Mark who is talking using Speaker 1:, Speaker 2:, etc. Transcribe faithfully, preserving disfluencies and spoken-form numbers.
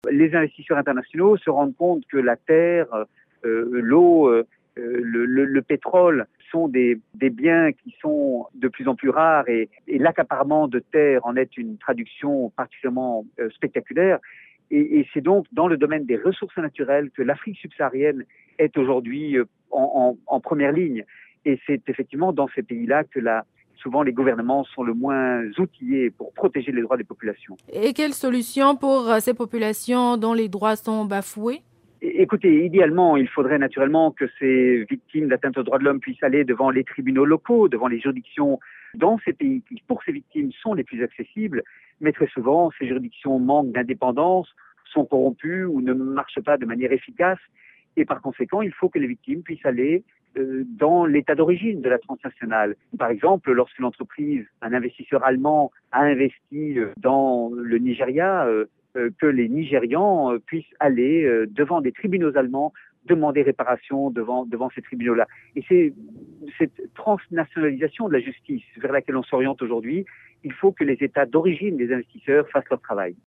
Speaker 1: Les investisseurs internationaux se rendent compte que la terre, euh, l'eau, euh, le, le, le pétrole sont des, des biens qui sont de plus en plus rares et, et l'accaparement de terre en est une traduction particulièrement euh, spectaculaire. Et, et c'est donc dans le domaine des ressources naturelles que l'Afrique subsaharienne est aujourd'hui en, en, en première ligne. Et c'est effectivement dans ces pays-là que la, souvent les gouvernements sont le moins outillés pour protéger les droits des populations.
Speaker 2: Et quelle solution pour ces populations dont les droits sont bafoués?
Speaker 1: Écoutez, idéalement, il faudrait naturellement que ces victimes d'atteinte aux droits de l'homme puissent aller devant les tribunaux locaux, devant les juridictions dans ces pays qui, pour ces victimes, sont les plus accessibles. Mais très souvent, ces juridictions manquent d'indépendance, sont corrompues ou ne marchent pas de manière efficace. Et par conséquent, il faut que les victimes puissent aller euh, dans l'état d'origine de la transnationale. Par exemple, lorsque l'entreprise, un investisseur allemand a investi dans le Nigeria, euh, euh, que les Nigérians euh, puissent aller euh, devant des tribunaux allemands, demander réparation devant, devant ces tribunaux-là. Et c'est cette transnationalisation de la justice vers laquelle on s'oriente aujourd'hui. Il faut que les États d'origine des investisseurs fassent leur travail.